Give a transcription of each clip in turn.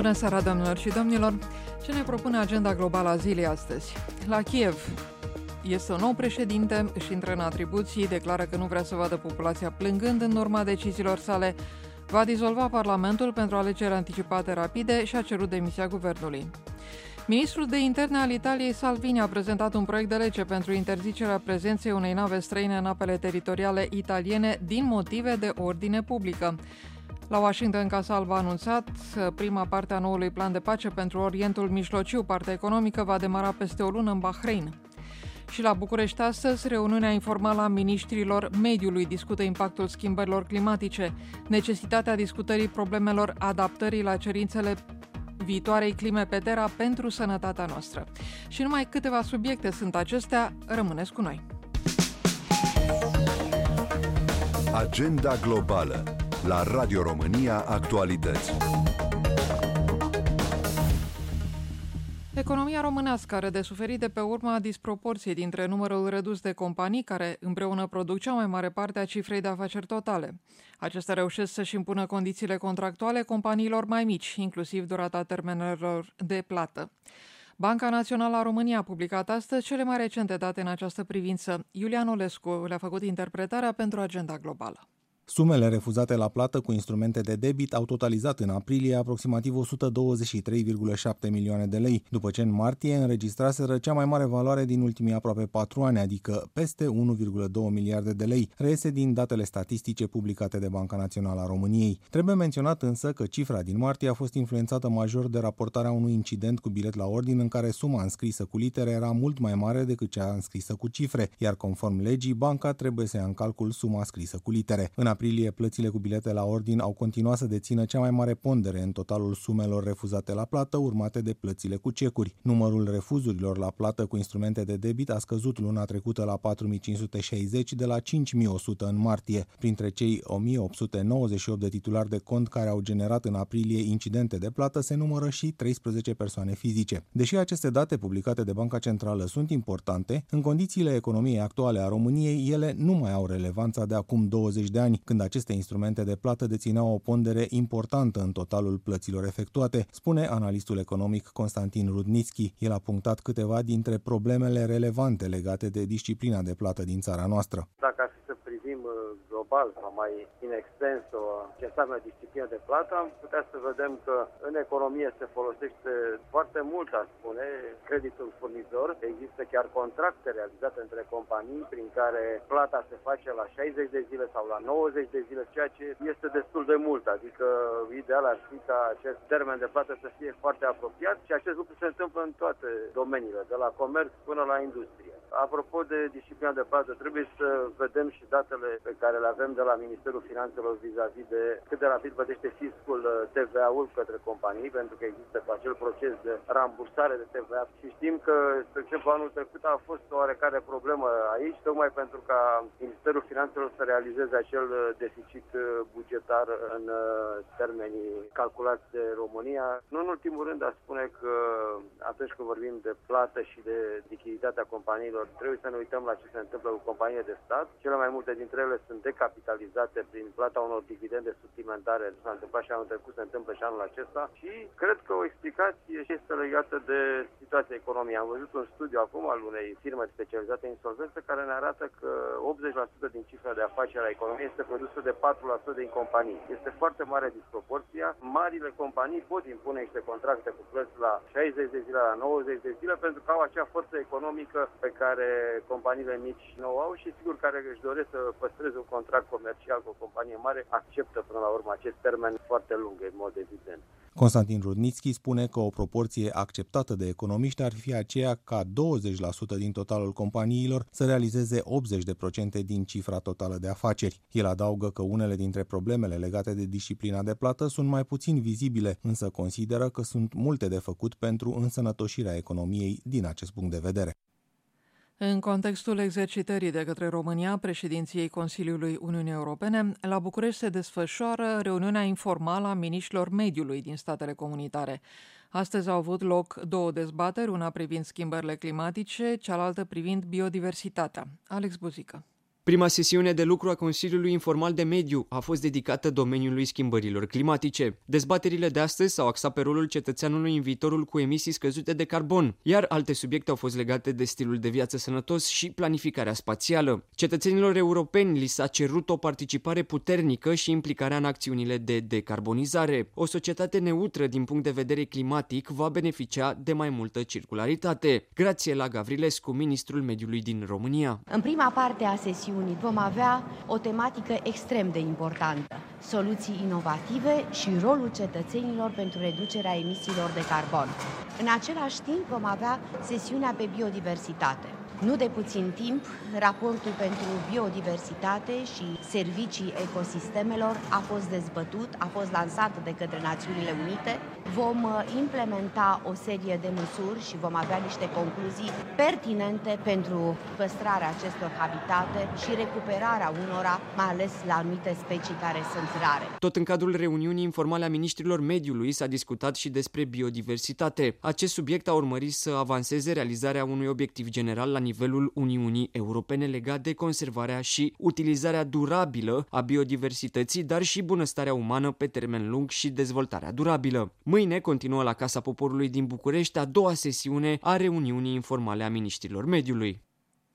Bună seara, doamnelor și domnilor! Ce ne propune agenda globală a zilei astăzi? La Kiev este un nou președinte, își intră în atribuții, declară că nu vrea să vadă populația plângând în urma deciziilor sale, va dizolva Parlamentul pentru alegeri anticipate rapide și a cerut demisia guvernului. Ministrul de interne al Italiei, Salvini, a prezentat un proiect de lege pentru interzicerea prezenței unei nave străine în apele teritoriale italiene din motive de ordine publică. La Washington, Casa Albă a anunțat că prima parte a noului plan de pace pentru Orientul Mijlociu, partea economică, va demara peste o lună în Bahrain. Și la București astăzi, reuniunea informală a miniștrilor mediului discută impactul schimbărilor climatice, necesitatea discutării problemelor adaptării la cerințele viitoarei clime pe Terra pentru sănătatea noastră. Și numai câteva subiecte sunt acestea, rămâneți cu noi. Agenda globală la Radio România Actualități. Economia românească are de suferit de pe urma disproporției dintre numărul redus de companii care împreună produc cea mai mare parte a cifrei de afaceri totale. Acestea reușesc să-și impună condițiile contractuale companiilor mai mici, inclusiv durata termenelor de plată. Banca Națională a României a publicat astăzi cele mai recente date în această privință. Iulian Olescu le-a făcut interpretarea pentru agenda globală. Sumele refuzate la plată cu instrumente de debit au totalizat în aprilie aproximativ 123,7 milioane de lei, după ce în martie înregistraseră cea mai mare valoare din ultimii aproape 4 ani, adică peste 1,2 miliarde de lei, reiese din datele statistice publicate de Banca Națională a României. Trebuie menționat însă că cifra din martie a fost influențată major de raportarea unui incident cu bilet la ordin în care suma înscrisă cu litere era mult mai mare decât cea înscrisă cu cifre, iar conform legii, banca trebuie să ia în calcul suma scrisă cu litere. În aprilie, plățile cu bilete la ordin au continuat să dețină cea mai mare pondere în totalul sumelor refuzate la plată, urmate de plățile cu cecuri. Numărul refuzurilor la plată cu instrumente de debit a scăzut luna trecută la 4560 de la 5100 în martie. Printre cei 1898 de titulari de cont care au generat în aprilie incidente de plată se numără și 13 persoane fizice. Deși aceste date publicate de Banca Centrală sunt importante, în condițiile economiei actuale a României, ele nu mai au relevanța de acum 20 de ani, când aceste instrumente de plată dețineau o pondere importantă în totalul plăților efectuate, spune analistul economic Constantin Rudnitski. El a punctat câteva dintre problemele relevante legate de disciplina de plată din țara noastră. Dacă ar fi să privim global sau mai in extenso ce înseamnă disciplina de plată, am putea să vedem că în economie se folosește foarte mult, aș spune, creditul furnizor. Există chiar contracte realizate între companii prin care plata se face la 60 de zile sau la 90 de zile, ceea ce este destul de mult, adică ideal ar fi ca acest termen de plată să fie foarte apropiat și acest lucru se întâmplă în toate domeniile, de la comerț până la industrie. Apropo de disciplina de plată, trebuie să vedem și datele pe care le avem de la Ministerul Finanțelor vis-a-vis de cât de rapid plătește fiscul TVA-ul către companii, pentru că există acel proces de rambursare de TVA și știm că, spre exemplu, anul trecut a fost o oarecare problemă aici, tocmai pentru ca Ministerul Finanțelor să realizeze acel deficit bugetar în termenii calculați de România. Nu în ultimul rând, aș spune că atunci când vorbim de plată și de lichiditatea companiilor, trebuie să ne uităm la ce se întâmplă cu companiile de stat. Cele mai multe dintre ele sunt decapitalizate prin plata unor dividende suplimentare. S-a întâmplat și anul trecut, se întâmplă și anul acesta. Și cred că o explicație este legată de situația economiei. Am văzut un studiu acum al unei firme specializate în insolvență care ne arată că 80% din cifra de afaceri a economiei este produsă de 4% din companii. Este foarte mare disproporția. Marile companii pot impune niște contracte cu plăți la 60 de zile, la 90 de zile, pentru că au acea forță economică pe care companiile mici nu au și sigur care își doresc să păstreze un contract comercial cu o companie mare, acceptă până la urmă acest termen foarte lung, în mod evident. Constantin Rudnitski spune că o proporție acceptată de economiști ar fi aceea ca 20% din totalul companiilor să realizeze 80% din cifra totală de afaceri. El adaugă că unele dintre problemele legate de disciplina de plată sunt mai puțin vizibile, însă consideră că sunt multe de făcut pentru însănătoșirea economiei din acest punct de vedere. În contextul exercitării de către România președinției Consiliului Uniunii Europene, la București se desfășoară reuniunea informală a miniștrilor mediului din statele comunitare. Astăzi au avut loc două dezbateri, una privind schimbările climatice, cealaltă privind biodiversitatea. Alex Buzică. Prima sesiune de lucru a Consiliului Informal de Mediu a fost dedicată domeniului schimbărilor climatice. Dezbaterile de astăzi s-au axat pe rolul cetățeanului în viitorul cu emisii scăzute de carbon, iar alte subiecte au fost legate de stilul de viață sănătos și planificarea spațială. Cetățenilor europeni li s-a cerut o participare puternică și implicarea în acțiunile de decarbonizare. O societate neutră din punct de vedere climatic va beneficia de mai multă circularitate. Grațiela Gavrilescu, ministrul mediului din România. În prima parte a sesiunii vom avea o tematică extrem de importantă: soluții inovative și rolul cetățenilor pentru reducerea emisiilor de carbon. În același timp vom avea sesiunea pe biodiversitate. Nu de puțin timp, raportul pentru biodiversitate și servicii ecosistemelor a fost dezbătut, a fost lansat de către Națiunile Unite. Vom implementa o serie de măsuri și vom avea niște concluzii pertinente pentru păstrarea acestor habitate și recuperarea unora, mai ales la anumite specii care sunt rare. Tot în cadrul reuniunii informale a ministrilor mediului s-a discutat și despre biodiversitate. Acest subiect a urmărit să avanseze realizarea unui obiectiv general la nivelul Uniunii Europene legat de conservarea și utilizarea durabilă a biodiversității, dar și bunăstarea umană pe termen lung și dezvoltarea durabilă. Mâine continuă la Casa Poporului din București a doua sesiune a reuniunii informale a miniștrilor mediului.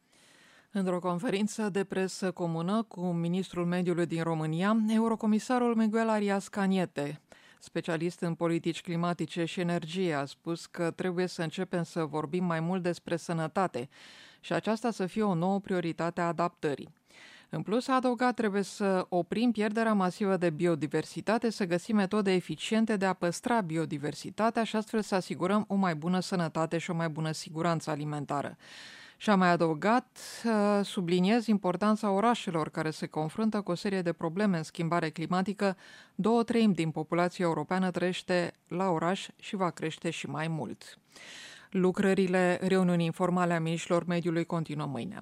Într-o conferință de presă comună cu ministrul mediului din România, eurocomisarul Miguel Arias Cañete, specialist în politici climatice și energie, a spus că trebuie să începem să vorbim mai mult despre sănătate și aceasta să fie o nouă prioritate a adaptării. În plus, a adăugat, trebuie să oprim pierderea masivă de biodiversitate, să găsim metode eficiente de a păstra biodiversitatea și astfel să asigurăm o mai bună sănătate și o mai bună siguranță alimentară. Și a mai adăugat, subliniez importanța orașelor care se confruntă cu o serie de probleme în schimbare climatică. 2/3 din populația europeană trăiește la oraș și va crește și mai mult. Lucrările reuniunii informale a miniștrilor mediului continuă mâine.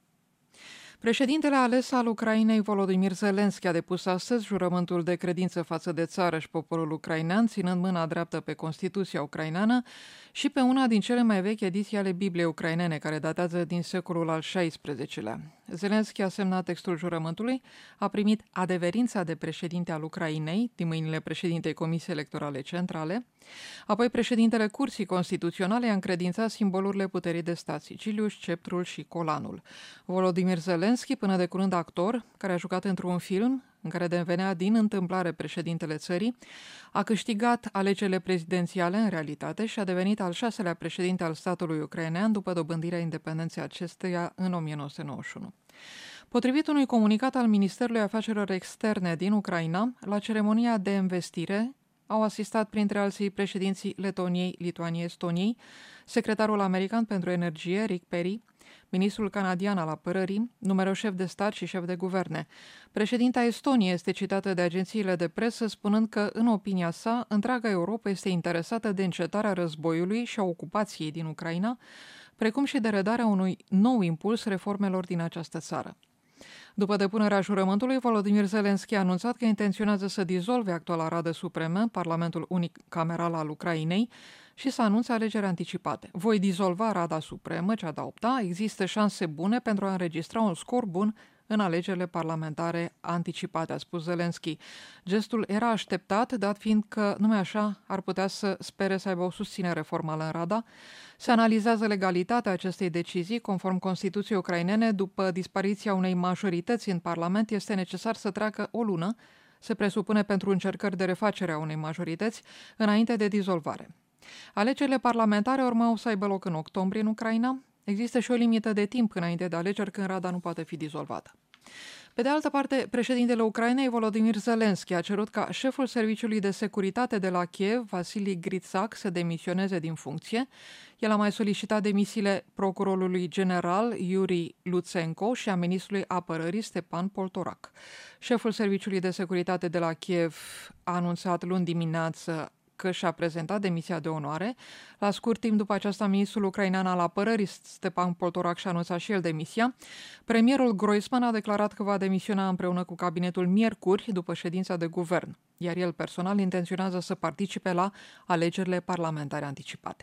Președintele ales al Ucrainei, Volodymyr Zelensky, a depus astăzi jurământul de credință față de țară și poporul ucrainean, ținând mâna dreaptă pe Constituția ucraineană și pe una din cele mai vechi ediții ale Bibliei ucrainene, care datează din secolul al XVI-lea. Zelensky a semnat textul jurământului, a primit adeverința de președinte al Ucrainei din mâinile președintei Comisiei Electorale Centrale, apoi președintele Curții Constituționale a încredințat simbolurile puterii de stat, Siciliul, sceptrul și colanul. Volodymyr Zelensky, până de curând actor, care a jucat într-un film în care devenea din întâmplare președintele țării, a câștigat alegerile prezidențiale în realitate și a devenit al 6-lea președinte al statului ucrainean după dobândirea independenței acesteia în 1991. Potrivit unui comunicat al Ministerului Afacerilor Externe din Ucraina, la ceremonia de învestire au asistat printre alții președinții Letoniei, Lituaniei, Estoniei, secretarul american pentru energie, Rick Perry, ministrul canadian al apărării, numeroși șefi de stat și șefi de guverne. Președinta Estoniei este citată de agențiile de presă spunând că, în opinia sa, întreaga Europa este interesată de încetarea războiului și a ocupației din Ucraina, precum și de redarea unui nou impuls reformelor din această țară. După depunerea jurământului, Volodymyr Zelensky a anunțat că intenționează să dizolve actuala Radă Supremă, Parlamentul unicameral al Ucrainei, și să anunțe alegeri anticipate. Voi dizolva Rada Supremă, cea de-a 8-a, există șanse bune pentru a înregistra un scor bun în alegerile parlamentare anticipate, a spus Zelensky. Gestul era așteptat, dat fiind că numai așa ar putea să spere să aibă o susținere formală în Rada. Se analizează legalitatea acestei decizii. Conform Constituției ucrainene, după dispariția unei majorități în Parlament, este necesar să treacă o lună, se presupune, pentru încercări de refacere a unei majorități, înainte de dizolvare. Alegerile parlamentare urmau să aibă loc în octombrie în Ucraina. Există și o limită de timp înainte de alegeri când Rada nu poate fi dizolvată. Pe de altă parte, președintele Ucrainei, Volodymyr Zelensky, a cerut ca șeful Serviciului de Securitate de la Kiev, Vasili Gritsak, să demisioneze din funcție. El a mai solicitat demisiile procurorului general Yuri Lutsenko și a ministrului apărării Stepan Poltorac. Șeful Serviciului de Securitate de la Kiev a anunțat luni dimineață că și-a prezentat demisia de onoare. La scurt timp după aceasta, ministrul ucrainean al apărării, Stepan Poltorac, și-a anunțat și el demisia. Premierul Groisman a declarat că va demisiona împreună cu cabinetul miercuri, după ședința de guvern, iar el personal intenționează să participe la alegerile parlamentare anticipate.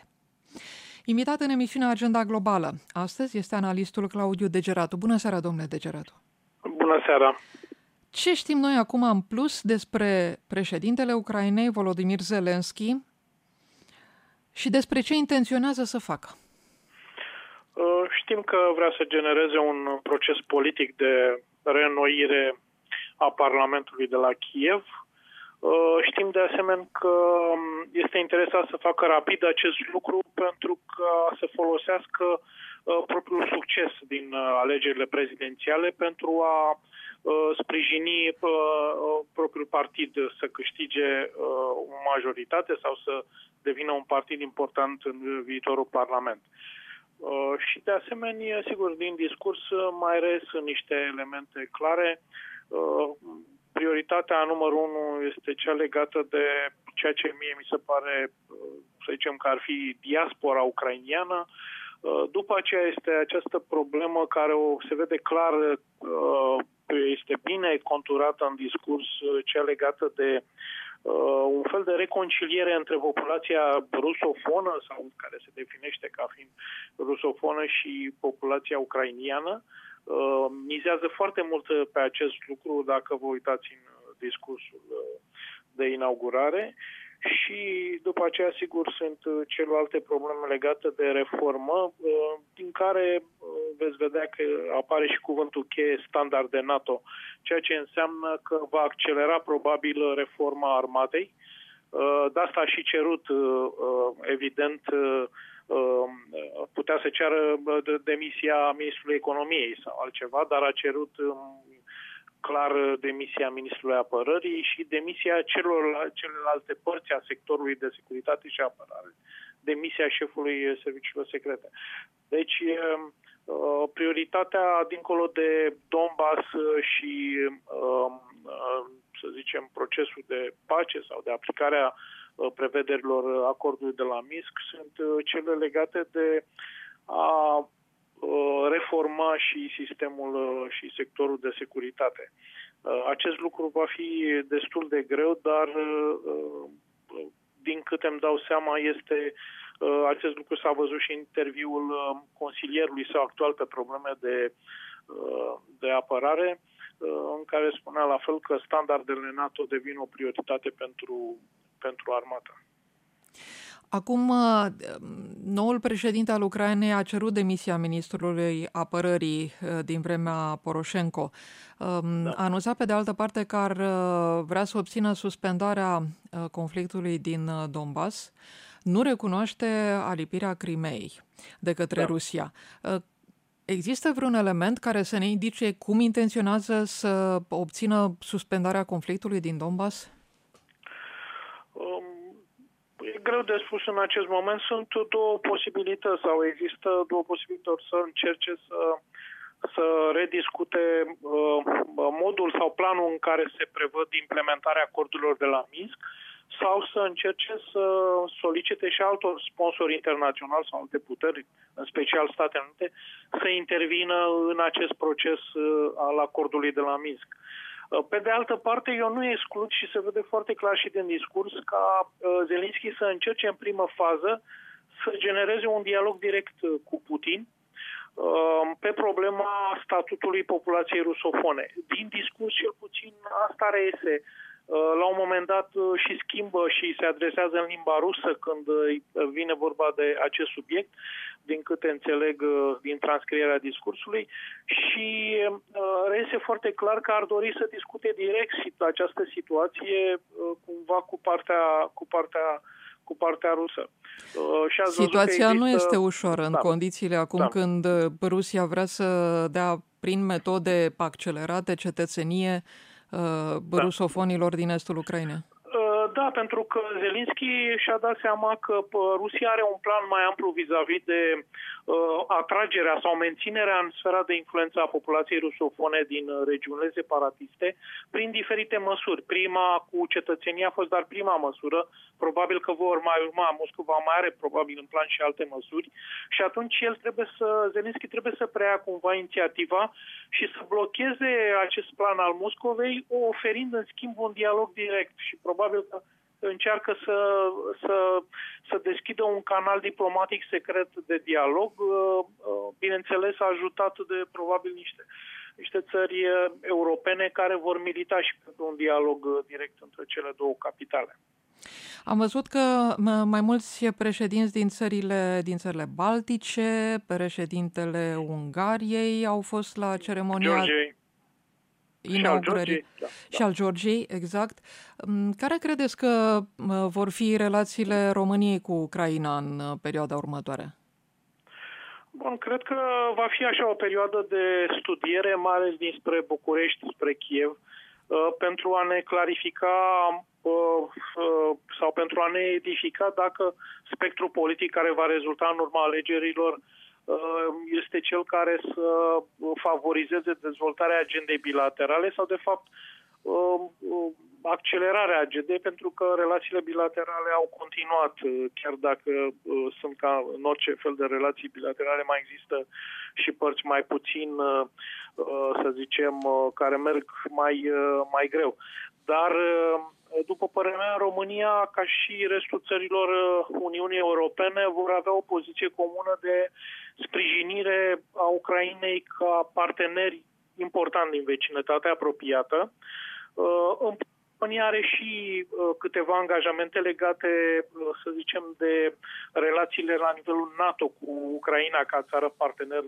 Invitat în emisiunea Agenda Globală astăzi este analistul Claudiu Degeratu. Bună seara, domnule Degeratu! Bună seara! Ce știm noi acum în plus despre președintele Ucrainei, Volodymyr Zelensky, și despre ce intenționează să facă? Știm că vrea să genereze un proces politic de reînnoire a Parlamentului de la Kiev. Știm de asemenea că este interesat să facă rapid acest lucru pentru că să folosească propriul succes din alegerile prezidențiale pentru a sprijini propriul partid să câștige o majoritate sau să devină un partid important în viitorul Parlament. Și de asemenea, sigur, din discurs mai reies niște elemente clare. Prioritatea numărul 1 este cea legată de ceea ce mie mi se pare, să zicem, că ar fi diaspora ucrainiană. După aceea este această problemă care se vede clar, este bine conturată în discurs, cea legată de un fel de reconciliere între populația rusofonă, sau care se definește ca fiind rusofonă, și populația ucrainiană. Mizează foarte mult pe acest lucru dacă vă uitați în discursul de inaugurare. Și după aceea, sigur, sunt celelalte probleme legate de reformă, din care veți vedea că apare și cuvântul cheie standarde NATO, ceea ce înseamnă că va accelera probabil reforma armatei. De asta a și cerut, evident, putea să ceară demisia ministrului economiei sau altceva, dar a cerut clar demisia ministrului apărării și demisia celelalte părți a sectorului de securitate și apărare, demisia șefului serviciilor secrete. Deci, prioritatea, dincolo de Donbass și, să zicem, procesul de pace sau de aplicarea prevederilor acordului de la Minsk, sunt cele legate de a reforma și sistemul și sectorul de securitate. Acest lucru va fi destul de greu, dar din câte îmi dau seama, acest lucru s-a văzut și în interviul consilierului său actual pe probleme de apărare, în care spunea la fel că standardele NATO devin o prioritate pentru armată. Acum, noul președinte al Ucrainei a cerut demisia ministrului apărării din vremea Poroșenko. A anunțat pe de altă parte că ar vrea să obțină suspendarea conflictului din Donbass. Nu recunoaște alipirea Crimeei de către Rusia. Există vreun element care să ne indice cum intenționează să obțină suspendarea conflictului din Donbass? E greu de spus în acest moment. Sunt două posibilități sau există două posibilități: să încerce să rediscute modul sau planul în care se prevăd implementarea acordurilor de la Minsk, sau să încerce să solicite și altor sponsori internaționali sau alte puteri, în special Statele Unite, să intervină în acest proces al acordului de la Minsk. Pe de altă parte, eu nu exclud, și se vede foarte clar și din discurs, ca Zelensky să încerce în primă fază să genereze un dialog direct cu Putin pe problema statutului populației rusofone. Din discurs, cel puțin, asta reiese. La un moment dat și schimbă și se adresează în limba rusă când vine vorba de acest subiect, din câte înțeleg din transcrierea discursului, și reiese foarte clar că ar dori să discute direct această situație cumva cu partea rusă. Situația nu este ușoară în condițiile acum când Rusia vrea să dea prin metode accelerate cetățenie rusofonilor din estul Ucrainei. Da, pentru că Zelensky și-a dat seama că Rusia are un plan mai amplu vis-a-vis de atragerea sau menținerea în sfera de influență a populației rusofone din regiunile separatiste prin diferite măsuri. Prima cu cetățenia a fost doar prima măsură, probabil că vor mai urma. Moscova mai are probabil în plan și alte măsuri și atunci Zelensky trebuie să preia cumva inițiativa și să blocheze acest plan al Moscovei, oferind în schimb un dialog direct, și probabil că încearcă să deschidă un canal diplomatic secret de dialog, bineînțeles ajutat de probabil niște țări europene care vor milita și pentru un dialog direct între cele două capitale. Am văzut că mai mulți președinți din țările baltice, președintele Ungariei au fost la ceremonia inaugurării și al Georgiei, exact. Care credeți că vor fi relațiile României cu Ucraina în perioada următoare? Bun, cred că va fi așa o perioadă de studiere, mai ales dinspre București, spre Kiev, pentru a ne clarifica sau pentru a ne edifica dacă spectrul politic care va rezulta în urma alegerilor este cel care să favorizeze dezvoltarea agendei bilaterale sau, de fapt, accelerarea agendei, pentru că relațiile bilaterale au continuat, chiar dacă sunt ca în orice fel de relații bilaterale, mai există și părți mai puțin, să zicem, care merg mai greu. Dar, după părerea mea, România, ca și restul țărilor Uniunii Europene, vor avea o poziție comună de sprijinire a Ucrainei ca parteneri important din vecinătatea apropiată. România are și câteva angajamente legate, să zicem, de relațiile la nivelul NATO cu Ucraina ca țară partener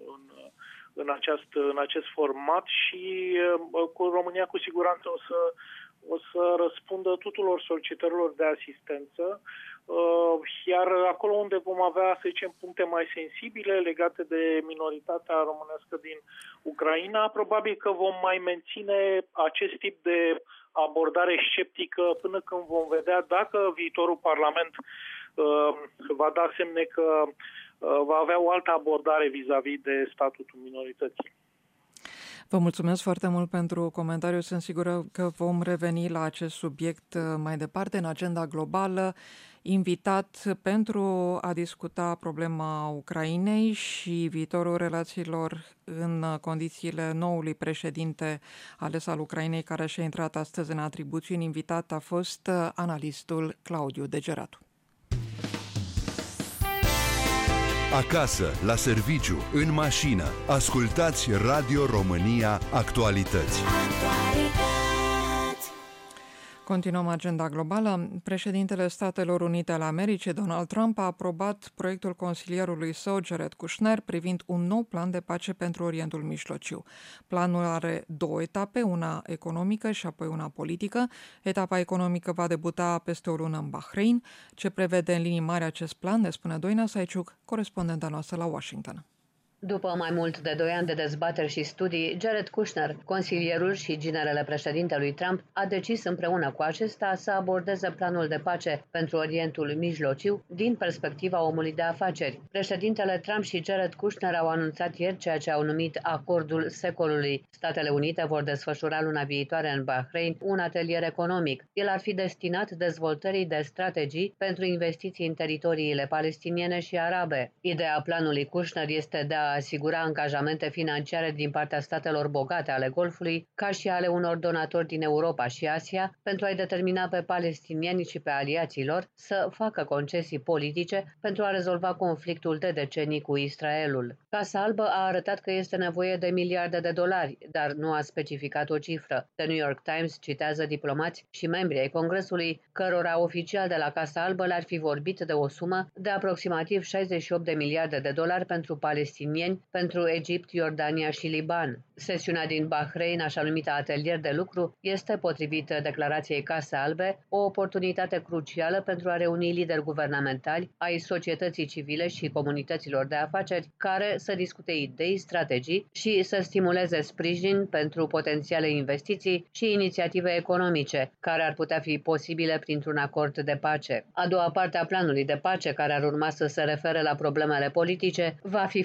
în acest format și cu România cu siguranță o să răspundă tuturor solicitărilor de asistență, iar acolo unde vom avea, să zicem, puncte mai sensibile legate de minoritatea românească din Ucraina, probabil că vom mai menține acest tip de abordare sceptică până când vom vedea dacă viitorul Parlament va da semne că va avea o altă abordare vis-a-vis de statutul minorității. Vă mulțumesc foarte mult pentru comentariu. Sunt sigură că vom reveni la acest subiect mai departe în agenda globală. Invitat pentru a discuta problema Ucrainei și viitorul relațiilor în condițiile noului președinte ales al Ucrainei, care și-a intrat astăzi în atribuții. Invitat a fost analistul Claudiu Degeratu. Acasă, la serviciu, în mașină. Ascultați Radio România Actualități. Continuăm agenda globală. Președintele Statelor Unite ale Americii, Donald Trump, a aprobat proiectul consilierului său, Jared Kushner, privind un nou plan de pace pentru Orientul Mijlociu. Planul are două etape, una economică și apoi una politică. Etapa economică va debuta peste o lună în Bahrain. Ce prevede în linii mari acest plan, ne spune Doina Saiciuc, corespondenta noastră la Washington. După mai mult de 2 ani de dezbateri și studii, Jared Kushner, consilierul și ginerele președintelui Trump, a decis împreună cu acesta să abordeze planul de pace pentru Orientul Mijlociu din perspectiva omului de afaceri. Președintele Trump și Jared Kushner au anunțat ieri ceea ce au numit acordul secolului. Statele Unite vor desfășura luna viitoare în Bahrain un atelier economic. El ar fi destinat dezvoltării de strategii pentru investiții în teritoriile palestiniene și arabe. Ideea planului Kushner este de a asigura angajamente financiare din partea statelor bogate ale Golfului, ca și ale unor donatori din Europa și Asia, pentru a-i determina pe palestinieni și pe aliații lor să facă concesii politice pentru a rezolva conflictul de decenii cu Israelul. Casa Albă a arătat că este nevoie de miliarde de dolari, dar nu a specificat o cifră. The New York Times citează diplomați și membri ai Congresului, cărora oficial de la Casa Albă le-ar fi vorbit de o sumă de aproximativ 68 de miliarde de dolari pentru palestinieni, pentru Egipt, Iordania și Liban. Sesiunea din Bahrain, așa numită atelier de lucru, este, potrivit declarației Casei Albe, o oportunitate crucială pentru a reuni lideri guvernamentali ai societății civile și comunităților de afaceri care să discute idei, strategii și să stimuleze sprijin pentru potențiale investiții și inițiative economice, care ar putea fi posibile printr-un acord de pace. A doua parte a planului de pace, care ar urma să se refere la problemele politice, va fi făcută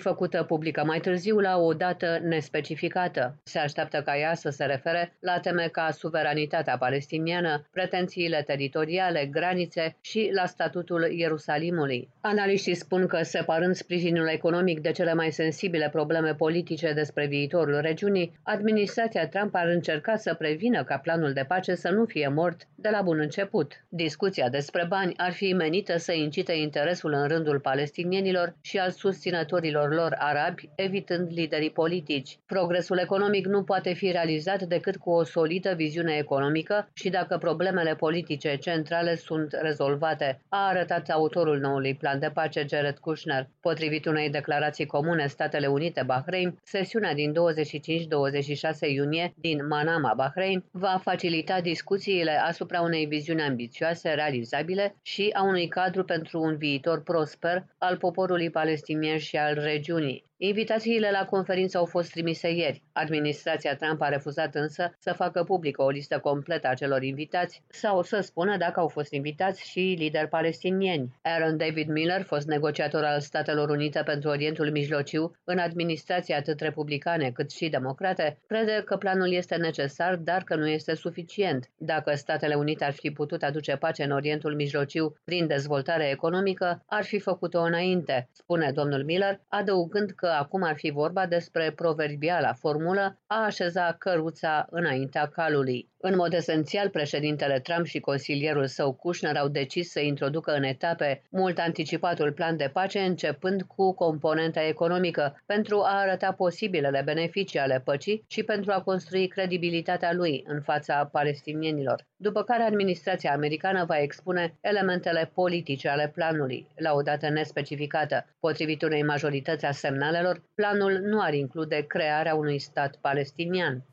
făcută publică mai târziu la o dată nespecificată. Se așteaptă ca ea să se refere la teme ca suveranitatea palestiniană, pretențiile teritoriale, granițe și la statutul Ierusalimului. Analiștii spun că, separând sprijinul economic de cele mai sensibile probleme politice despre viitorul regiunii, administrația Trump ar încerca să prevină ca planul de pace să nu fie mort de la bun început. Discuția despre bani ar fi menită să incite interesul în rândul palestinienilor și al susținătorilor lor arabi, evitând liderii politici. Progresul economic nu poate fi realizat decât cu o solidă viziune economică și dacă problemele politice centrale sunt rezolvate, a arătat autorul noului plan de pace, Jared Kushner. Potrivit unei declarații comune Statele Unite-Bahrain, sesiunea din 25-26 iunie din Manama, Bahrain, va facilita discuțiile asupra unei viziuni ambițioase, realizabile și a unui cadru pentru un viitor prosper al poporului palestinian și al regiunii. Invitațiile la conferință au fost trimise ieri. Administrația Trump a refuzat însă să facă publică o listă completă a celor invitați sau să spună dacă au fost invitați și lideri palestinieni. Aaron David Miller, fost negociator al Statelor Unite pentru Orientul Mijlociu în administrații atât republicane cât și democrate, crede că planul este necesar, dar că nu este suficient. Dacă Statele Unite ar fi putut aduce pace în Orientul Mijlociu prin dezvoltare economică, ar fi făcut-o înainte, spune domnul Miller, adăugând că acum ar fi vorba despre proverbiala formulă a așeza căruța înaintea calului. În mod esențial, președintele Trump și consilierul său Kushner au decis să introducă în etape mult anticipatul plan de pace, începând cu componenta economică, pentru a arăta posibilele beneficii ale păcii și pentru a construi credibilitatea lui în fața palestinienilor. După care administrația americană va expune elementele politice ale planului, la o dată nespecificată. Potrivit unei majorități a semnalelor, planul nu ar include crearea unui stat palestinian.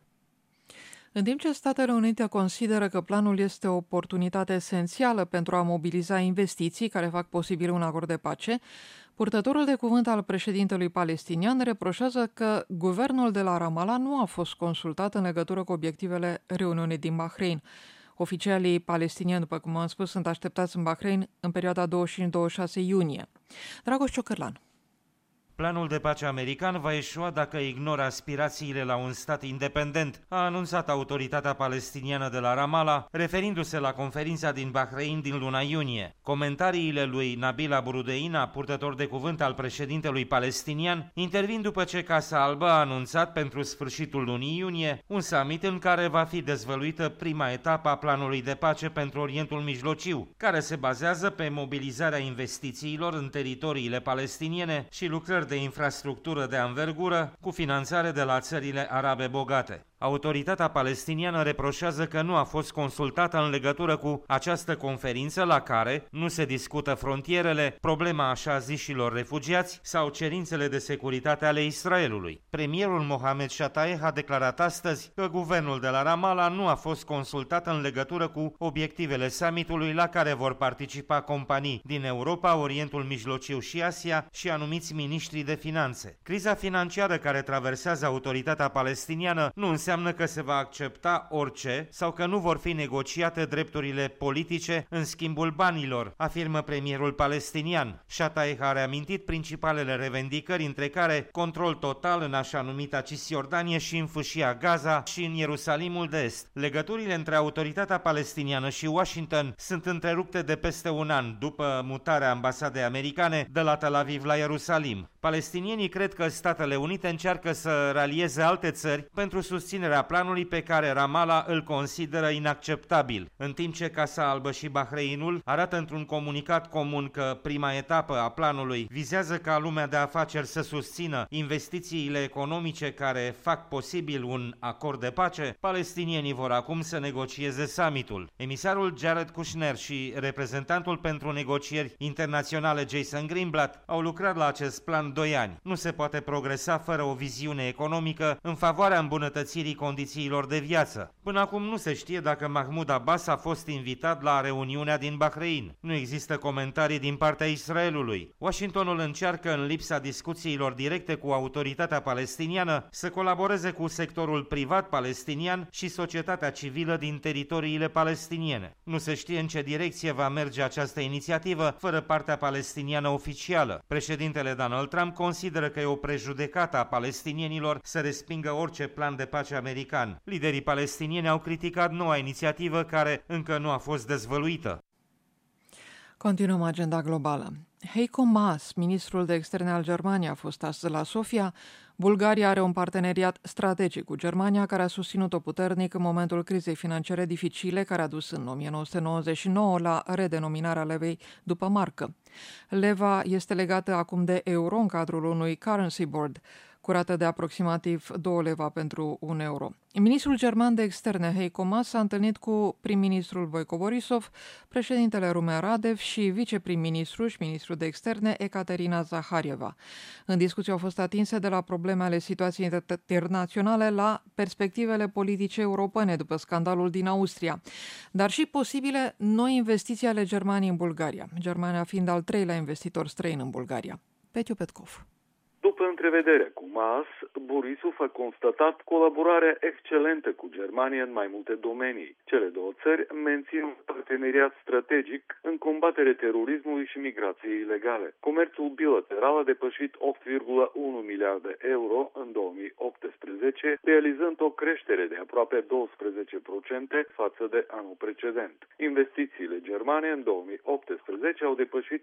În timp ce Statele Unite consideră că planul este o oportunitate esențială pentru a mobiliza investiții care fac posibil un acord de pace, purtătorul de cuvânt al președintelui palestinian reproșează că guvernul de la Ramallah nu a fost consultat în legătură cu obiectivele reuniunii din Bahrain. Oficialii palestinieni, după cum am spus, sunt așteptați în Bahrain în perioada 25-26 iunie. Dragoș Ciocărlan. Planul de pace american va eșua dacă ignoră aspirațiile la un stat independent, a anunțat autoritatea palestiniană de la Ramallah, referindu-se la conferința din Bahrain din luna iunie. Comentariile lui Nabil Abu Rudeina, purtător de cuvânt al președintelui palestinian, intervin după ce Casa Albă a anunțat pentru sfârșitul lunii iunie un summit în care va fi dezvăluită prima etapă a planului de pace pentru Orientul Mijlociu, care se bazează pe mobilizarea investițiilor în teritoriile palestiniene și lucrări de infrastructură de anvergură cu finanțare de la țările arabe bogate. Autoritatea palestiniană reproșează că nu a fost consultată în legătură cu această conferință la care nu se discută frontierele, problema așa zișilor refugiați sau cerințele de securitate ale Israelului. Premierul Mohamed Shatayyeh a declarat astăzi că guvernul de la Ramallah nu a fost consultat în legătură cu obiectivele summitului la care vor participa companii din Europa, Orientul Mijlociu și Asia și anumiți miniștri de finanțe. Criza financiară care traversează autoritatea palestiniană nu înseamnă că se va accepta orice sau că nu vor fi negociate drepturile politice în schimbul banilor, afirmă premierul palestinian. Shatayyeh a reamintit principalele revendicări, între care control total în așa numita Cisjordanie și în fâșia Gaza și în Ierusalimul de Est. Legăturile între autoritatea palestiniană și Washington sunt întrerupte de peste un an după mutarea ambasadei americane de la Tel Aviv la Ierusalim. Palestinienii cred că Statele Unite încearcă să ralieze alte țări pentru susținerea planului pe care Ramallah îl consideră inacceptabil, în timp ce Casa Albă și Bahreinul arată într-un comunicat comun că prima etapă a planului vizează ca lumea de afaceri să susțină investițiile economice care fac posibil un acord de pace. Palestinienii vor acum să negocieze summitul. Emisarul Jared Kushner și reprezentantul pentru negocieri internaționale Jason Greenblatt au lucrat la acest plan 2 ani. Nu se poate progresa fără o viziune economică în favoarea îmbunătățirii îmbunătățirii condițiilor de viață. Până acum nu se știe dacă Mahmoud Abbas a fost invitat la reuniunea din Bahrain. Nu există comentarii din partea Israelului. Washingtonul încearcă, în lipsa discuțiilor directe cu autoritatea palestiniană, să colaboreze cu sectorul privat palestinian și societatea civilă din teritoriile palestiniene. Nu se știe în ce direcție va merge această inițiativă fără partea palestiniană oficială. Președintele Donald Trump consideră că e o prejudecată a palestinienilor să respingă orice plan de pace american. Liderii palestinieni au criticat noua inițiativă care încă nu a fost dezvăluită. Continuăm agenda globală. Heiko Maas, ministrul de externe al Germaniei, a fost astăzi la Sofia. Bulgaria are un parteneriat strategic cu Germania, care a susținut-o puternic în momentul crizei financiare dificile, care a dus în 1999 la redenominarea levei după marcă. Leva este legată acum de euro în cadrul unui currency board, cu rată de aproximativ 2 leva pentru 1 euro. Ministrul german de externe Heiko Maas s-a întâlnit cu prim-ministrul Boyko Borisov, președintele Rumen Radev și viceprim-ministru și ministrul de externe Ekaterina Zaharieva. În discuție au fost atinse de la probleme ale situației internaționale la perspectivele politice europene după scandalul din Austria, dar și posibile noi investiții ale Germaniei în Bulgaria, Germania fiind al 3-lea investitor străin în Bulgaria. Petiu Petkov. După întrevederea cu Maas, Borisov a constatat colaborarea excelentă cu Germania în mai multe domenii. Cele două țări mențin un parteneriat strategic în combaterea terorismului și migrației ilegale. Comerțul bilateral a depășit 8,1 miliarde euro în 2018, realizând o creștere de aproape 12% față de anul precedent. Investițiile germane în 2018 au depășit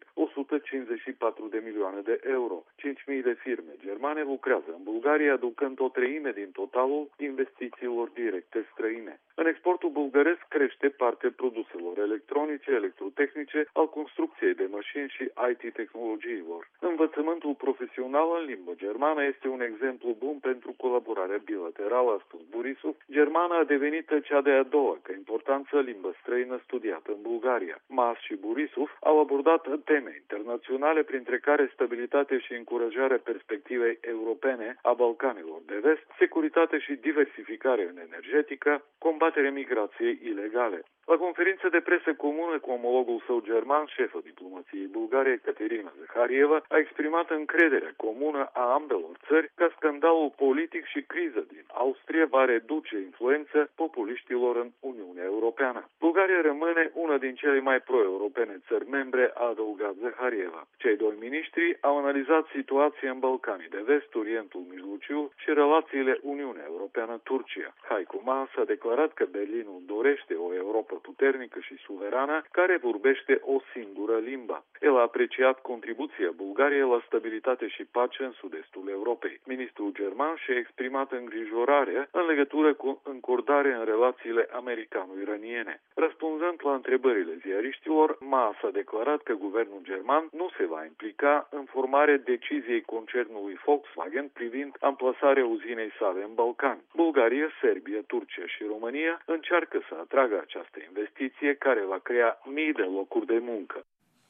154 de milioane de euro. 5.000 de firme germane lucrează în Bulgaria, aducând o treime din totalul investițiilor directe străine. În exportul bulgăresc crește partea produselor electronice, electrotehnice, al construcției de mașini și IT-tehnologiilor. Învățământul profesional în limbă germană este un exemplu bun pentru colaborarea bilaterală, a spus Borisov. Germana a devenit cea de-a doua ca importanță limbă străină studiată în Bulgaria. Maas și Borisov au abordat teme internaționale, printre care stabilitatea și încurajarea perspectivei europene a Balcanilor de Vest, securitate și diversificare în energetică, combaterea migrației ilegale. La conferință de presă comună cu omologul său german, șeful diplomației bulgare, Ekaterina Zaharieva, a exprimat încrederea comună a ambelor țări că scandalul politic și criza din Austria va reduce influența populiștilor în Uniunea Europeană. Bulgaria rămâne una din cele mai pro-europene țări membre, a adăugat Zaharieva. Cei doi miniștri au analizat situația în Balcanii de Vest, Orientul Mijlociu și relațiile Uniunea Europeană-Turcia. Heiko Maas a declarat că Berlinul dorește o Europă puternică și suverană care vorbește o singură limbă. El a apreciat contribuția Bulgariei la stabilitate și pace în sud-estul Europei. Ministrul german și-a exprimat îngrijorarea în legătură cu încordarea în relațiile americano-iraniene. Răspunzând la întrebările ziariștilor, Maas a declarat că guvernul german nu se va implica în formarea deciziei concernului Volkswagen privind amplasarea uzinei sale în Balcan. Bulgaria, Serbia, Turcia și România încearcă să atragă această investiție care va crea mii de locuri de muncă.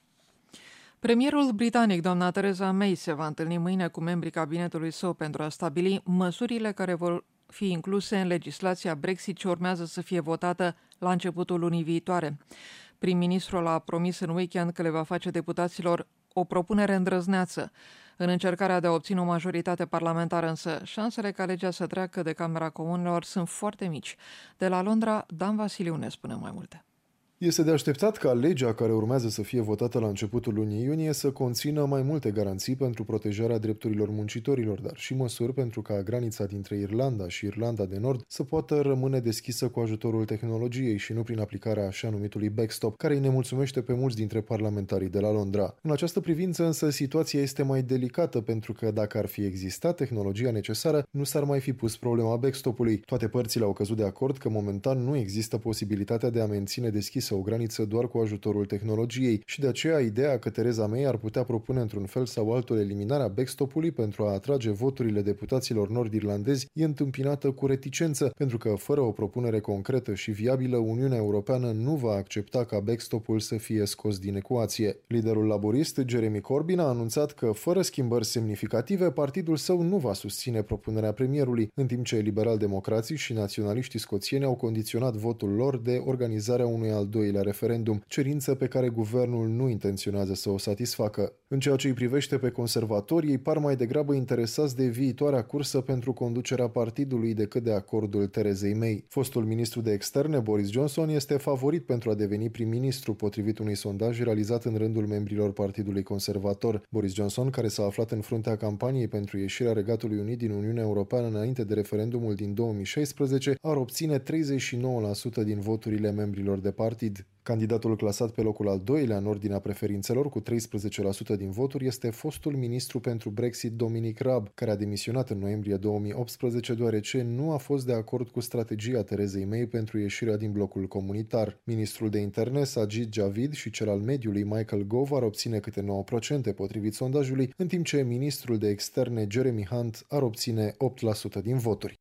Premierul britanic, doamna Theresa May, se va întâlni mâine cu membrii cabinetului său pentru a stabili măsurile care vor fi incluse în legislația Brexit ce urmează să fie votată la începutul lunii viitoare. Prim-ministrul a promis în weekend că le va face deputaților o propunere îndrăzneață. În încercarea de a obține o majoritate parlamentară, însă, șansele ca legea să treacă de Camera Comunelor sunt foarte mici. De la Londra, Dan Vasiliu ne spune mai multe. Este de așteptat ca legea care urmează să fie votată la începutul lunii iunie să conțină mai multe garanții pentru protejarea drepturilor muncitorilor, dar și măsuri pentru ca granița dintre Irlanda și Irlanda de Nord să poată rămâne deschisă cu ajutorul tehnologiei și nu prin aplicarea așa numitului backstop, care îi nemulțumește pe mulți dintre parlamentarii de la Londra. În această privință însă situația este mai delicată pentru că dacă ar fi existat tehnologia necesară, nu s-ar mai fi pus problema backstop-ului. Toate părțile au căzut de acord că momentan nu există posibilitatea de a menține deschis deschisă o graniță doar cu ajutorul tehnologiei și de aceea ideea că Theresa May ar putea propune într-un fel sau altul eliminarea backstop-ului pentru a atrage voturile deputaților nord-irlandezi e întâmpinată cu reticență, pentru că fără o propunere concretă și viabilă, Uniunea Europeană nu va accepta ca backstop-ul să fie scos din ecuație. Liderul laborist Jeremy Corbyn a anunțat că, fără schimbări semnificative, partidul său nu va susține propunerea premierului, în timp ce liberal-democrații și naționaliștii scoțieni au condiționat votul lor de organizarea unui al doilea referendum, cerință pe care guvernul nu intenționează să o satisfacă. În ceea ce îi privește pe conservatori, ei par mai degrabă interesați de viitoarea cursă pentru conducerea partidului decât de acordul Therezei May. Fostul ministru de externe, Boris Johnson, este favorit pentru a deveni prim-ministru, potrivit unui sondaj realizat în rândul membrilor Partidului Conservator. Boris Johnson, care s-a aflat în fruntea campaniei pentru ieșirea Regatului Unit din Uniunea Europeană înainte de referendumul din 2016, ar obține 39% din voturile membrilor de partid. Candidatul clasat pe locul al doilea în ordinea preferințelor cu 13% din voturi este fostul ministru pentru Brexit Dominic Raab, care a demisionat în noiembrie 2018 deoarece nu a fost de acord cu strategia Therezei May pentru ieșirea din blocul comunitar. Ministrul de interne Sajid Javid și cel al mediului Michael Gove ar obține câte 9% potrivit sondajului, în timp ce ministrul de externe Jeremy Hunt ar obține 8% din voturi.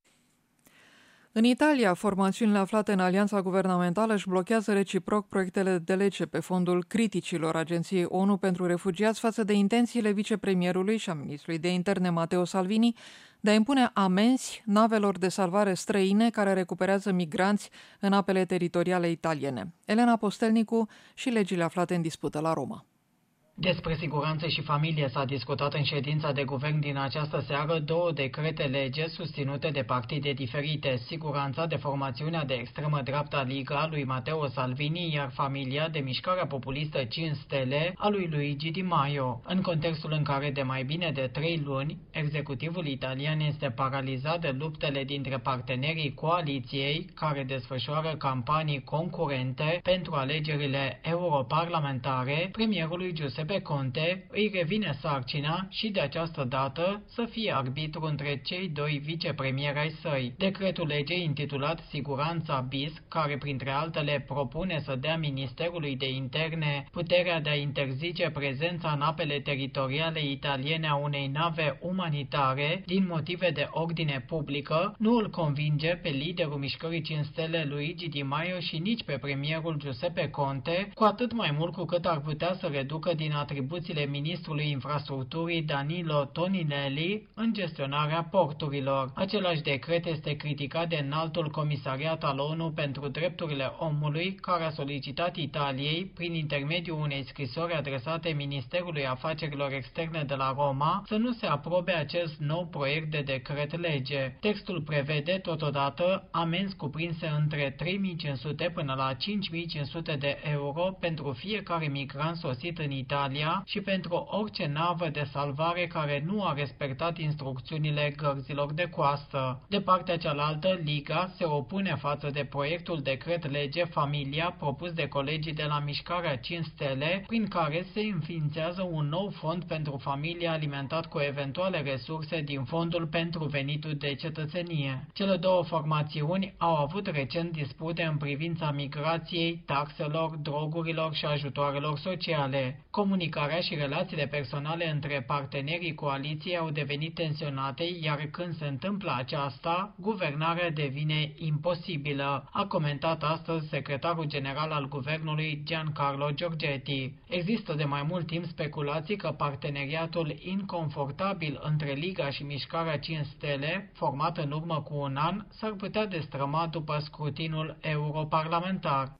În Italia, formațiunile aflate în alianța guvernamentală își blochează reciproc proiectele de lege pe fondul criticilor Agenției ONU pentru Refugiați față de intențiile vicepremierului și a ministrului de interne Matteo Salvini de a impune amenzi navelor de salvare străine care recuperează migranți în apele teritoriale italiene. Elena Postelnicu și legile aflate în dispută la Roma. Despre siguranță și familie s-a discutat în ședința de guvern din această seară două decrete lege susținute de partide diferite, siguranța de formațiunea de extremă dreapta Liga lui Matteo Salvini, iar familia de mișcarea populistă 5 Stele a lui Luigi Di Maio. În contextul în care de mai bine de 3 luni, executivul italian este paralizat de luptele dintre partenerii coaliției care desfășoară campanii concurente pentru alegerile europarlamentare, premierului Giuseppe Conte îi revine sarcina și de această dată să fie arbitru între cei doi vicepremieri ai săi. Decretul legei intitulat Siguranța bis, care printre altele propune să dea Ministerului de Interne puterea de a interzice prezența în apele teritoriale italiene a unei nave umanitare din motive de ordine publică, nu îl convinge pe liderul mișcării 5 Stele Luigi Di Maio și nici pe premierul Giuseppe Conte, cu atât mai mult cu cât ar putea să reducă din atribuțiile ministrului infrastructurii Danilo Toninelli în gestionarea porturilor. Același decret este criticat de înaltul comisariat al ONU pentru drepturile omului, care a solicitat Italiei, prin intermediul unei scrisori adresate Ministerului Afacerilor Externe de la Roma, să nu se aprobe acest nou proiect de decret lege. Textul prevede totodată amenzi cuprinse între 3.500 până la 5.500 de euro pentru fiecare migrant sosit în Italia și pentru orice navă de salvare care nu a respectat instrucțiunile gărzilor de coastă. De partea cealaltă, Liga se opune față de proiectul decret lege Familia propus de colegii de la Mișcarea 5 Stele, prin care se înființează un nou fond pentru familie alimentat cu eventuale resurse din Fondul pentru Venituri de Cetățenie. Cele două formațiuni au avut recent dispute în privința migrației, taxelor, drogurilor și ajutoarelor sociale. Comunicarea și relațiile personale între partenerii coaliției au devenit tensionate, iar când se întâmplă aceasta, guvernarea devine imposibilă, a comentat astăzi secretarul general al guvernului Giancarlo Giorgetti. Există de mai mult timp speculații că parteneriatul inconfortabil între Liga și Mișcarea 5 Stele, format în urmă cu un an, s-ar putea destrăma după scrutinul europarlamentar.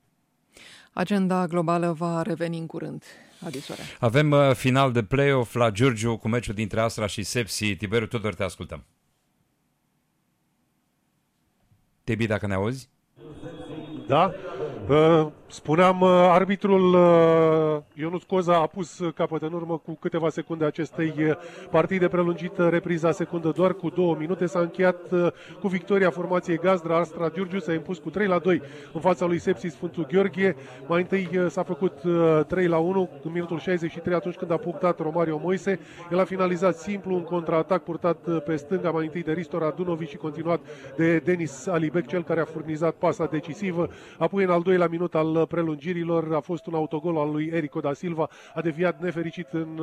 Agenda globală va reveni în curând. Adisoare. Avem final de play-off la Giurgiu cu meciul dintre Astra și Sepsi. Tiberiu Tudor, te ascultăm. Tibi, dacă ne auzi? Da. Spuneam, arbitrul Ionuț Coza a pus capăt în urmă cu câteva secunde acestei partide prelungită, repriza secundă doar cu 2 minute. S-a încheiat cu victoria formației gazdă. Astra Giurgiu s-a impus cu 3-2 în fața lui Sepsi Sfântul Gheorghe. Mai întâi s-a făcut 3-1 în minutul 63, atunci când a punctat Romario Moise. El a finalizat simplu un contraatac purtat pe stânga, mai întâi de Risto Radunovic și continuat de Denis Alibek, cel care a furnizat pasa decisivă. Apoi în al doilea minut al prelungirilor a fost un autogol al lui Érico da Silva, a deviat nefericit în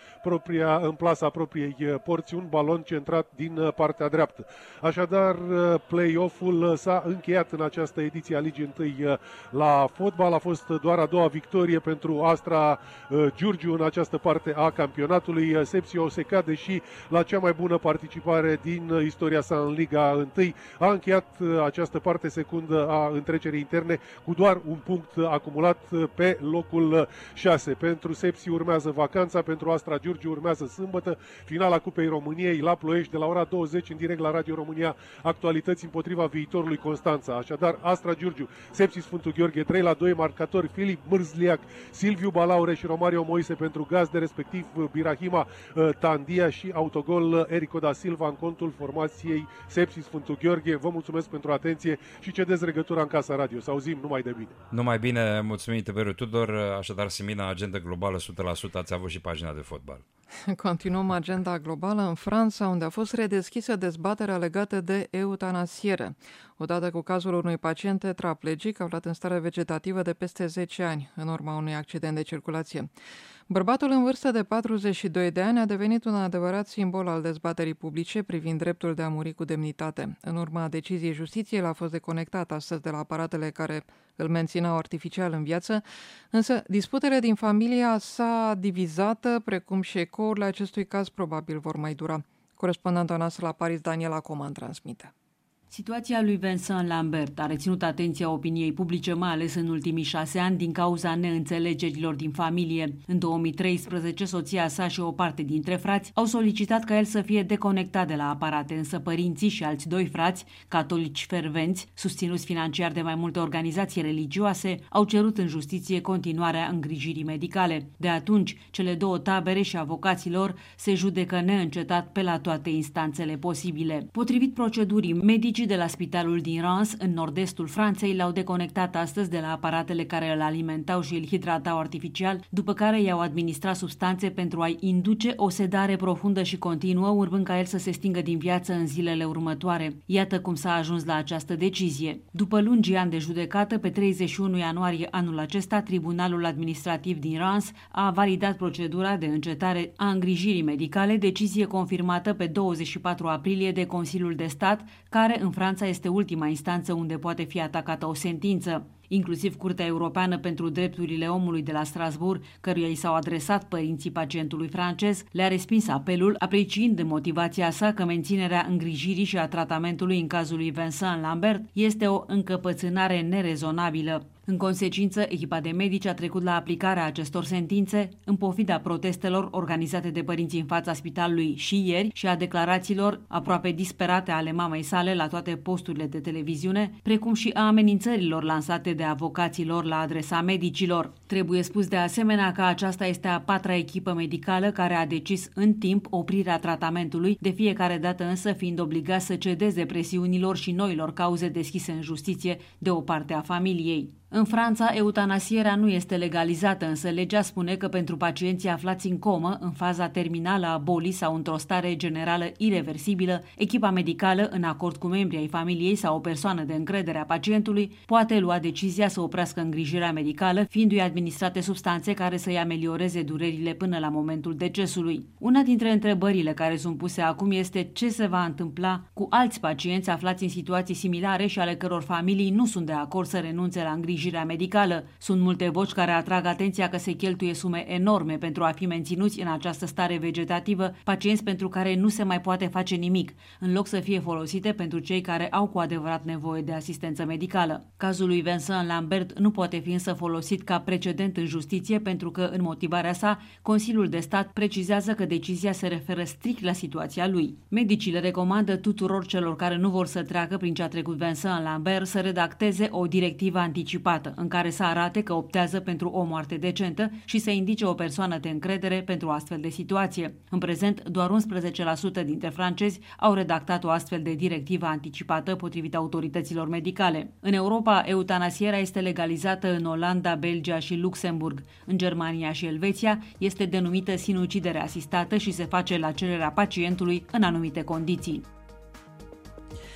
plasa propriei porți, un balon centrat din partea dreaptă. Așadar, play-off-ul s-a încheiat în această ediție a Ligii 1 la fotbal. A fost doar a doua victorie pentru Astra Giurgiu în această parte a campionatului. Sepsi se cade și la cea mai bună participare din istoria sa în Liga 1. A încheiat această parte secundă a întrecerii interne cu doar un punct acumulat pe locul 6. Pentru Sepsi urmează vacanța, pentru Astra Giurgiu urmează sâmbătă finala Cupei României la Ploiești de la ora 20 în direct la Radio România, actualități împotriva Viitorului Constanța. Așadar, Astra Giurgiu, Sepsi Sfântul Gheorghe 3-2, marcatori Filip Mârzliac, Silviu Balaure și Romario Moise pentru gazde, respectiv Birahima Tandia și autogol Érico da Silva în contul formației Sepsi Sfântul Gheorghe. Vă mulțumesc pentru atenție și cedeți regătura în Casa Radio. Să auzim numai de bine. Numai bine, mulțumim Tiberiu Tudor. Așadar, Simina, agenda globală 100%, ați avut și pagina de fotbal. Continuăm agenda globală în Franța, unde a fost redeschisă dezbaterea legată de eutanasiere, odată cu cazul unui pacient tetraplegic aflat în stare vegetativă de peste 10 ani, în urma unui accident de circulație. Bărbatul în vârstă de 42 de ani a devenit un adevărat simbol al dezbaterii publice privind dreptul de a muri cu demnitate. În urma deciziei justiției, el a fost deconectat astăzi de la aparatele care îl mențineau artificial în viață, însă disputele din familia sa divizată, precum și ecourile acestui caz, probabil vor mai dura. Corespondanta noastră la Paris, Daniela Coman, transmite. Situația lui Vincent Lambert a reținut atenția opiniei publice, mai ales în ultimii 6 ani, din cauza neînțelegerilor din familie. În 2013, soția sa și o parte dintre frați au solicitat ca el să fie deconectat de la aparate, însă părinții și alți 2 frați, catolici fervenți, susținuți financiar de mai multe organizații religioase, au cerut în justiție continuarea îngrijirii medicale. De atunci, cele 2 tabere și avocaților se judecă neîncetat pe la toate instanțele posibile. Potrivit procedurii, medicii de la spitalul din Reims, în nord-estul Franței, l-au deconectat astăzi de la aparatele care îl alimentau și îl hidratau artificial, după care i-au administrat substanțe pentru a-i induce o sedare profundă și continuă, urmând ca el să se stingă din viață în zilele următoare. Iată cum s-a ajuns la această decizie. După lungi ani de judecată, pe 31 ianuarie anul acesta, Tribunalul Administrativ din Reims a validat procedura de încetare a îngrijirii medicale, decizie confirmată pe 24 aprilie de Consiliul de Stat, care în Franța este ultima instanță unde poate fi atacată o sentință. Inclusiv Curtea Europeană pentru Drepturile Omului de la Strasbourg, căruia i s-au adresat părinții pacientului francez, le-a respins apelul, apreciind în motivația sa că menținerea îngrijirii și a tratamentului în cazul lui Vincent Lambert este o încăpățânare nerezonabilă. În consecință, echipa de medici a trecut la aplicarea acestor sentințe, în pofida protestelor organizate de părinții în fața spitalului și ieri și a declarațiilor aproape disperate ale mamei sale la toate posturile de televiziune, precum și a amenințărilor lansate de avocaților la adresa medicilor. Trebuie spus de asemenea că aceasta este a 4-a echipă medicală care a decis în timp oprirea tratamentului, de fiecare dată însă fiind obligat să cedeze presiunilor și noilor cauze deschise în justiție de o parte a familiei. În Franța, eutanasierea nu este legalizată, însă legea spune că pentru pacienții aflați în comă, în faza terminală a bolii sau într-o stare generală ireversibilă, echipa medicală, în acord cu membrii ai familiei sau o persoană de încredere a pacientului, poate lua decizia să oprească îngrijirea medicală, fiindu-i administrate substanțe care să-i amelioreze durerile până la momentul decesului. Una dintre întrebările care sunt puse acum este ce se va întâmpla cu alți pacienți aflați în situații similare și ale căror familii nu sunt de acord să renunțe la îngrijirea medicală. Sunt multe voci care atrag atenția că se cheltuie sume enorme pentru a fi menținuți în această stare vegetativă pacienți pentru care nu se mai poate face nimic, în loc să fie folosite pentru cei care au cu adevărat nevoie de asistență medicală. Cazul lui Vincent Lambert nu poate fi însă folosit ca precedent în justiție pentru că, în motivarea sa, Consiliul de Stat precizează că decizia se referă strict la situația lui. Medicii le recomandă tuturor celor care nu vor să treacă prin ce a trecut Vincent Lambert să redacteze o directivă anticipată în care să arate că optează pentru o moarte decentă și să indice o persoană de încredere pentru o astfel de situație. În prezent, doar 11% dintre francezi au redactat o astfel de directivă anticipată potrivit autorităților medicale. În Europa, eutanasierea este legalizată în Olanda, Belgia și Luxemburg. În Germania și Elveția este denumită sinucidere asistată și se face la cererea pacientului în anumite condiții.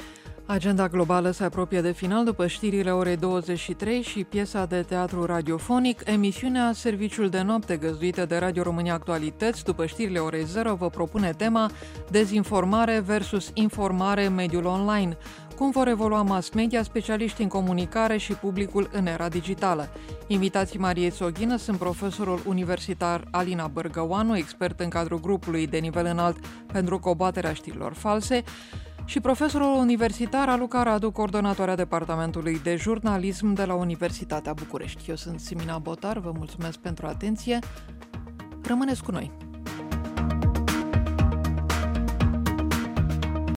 Agenda globală se apropie de final după știrile orei 23 și piesa de teatru radiofonic. Emisiunea Serviciul de noapte, găzduită de Radio România Actualități, după știrile orei 0, vă propune tema Dezinformare versus informare în mediul online. Cum vor evolua mass media, specialiști în comunicare și publicul în era digitală. Invitații Mariei Țoghină sunt profesorul universitar Alina Bărgăoanu, expert în cadrul grupului de nivel înalt pentru combaterea știrilor false, și profesorul universitar Aluca Radu, coordonatoarea Departamentului de Jurnalism de la Universitatea București. Eu sunt Simina Botar, vă mulțumesc pentru atenție. Rămâneți cu noi!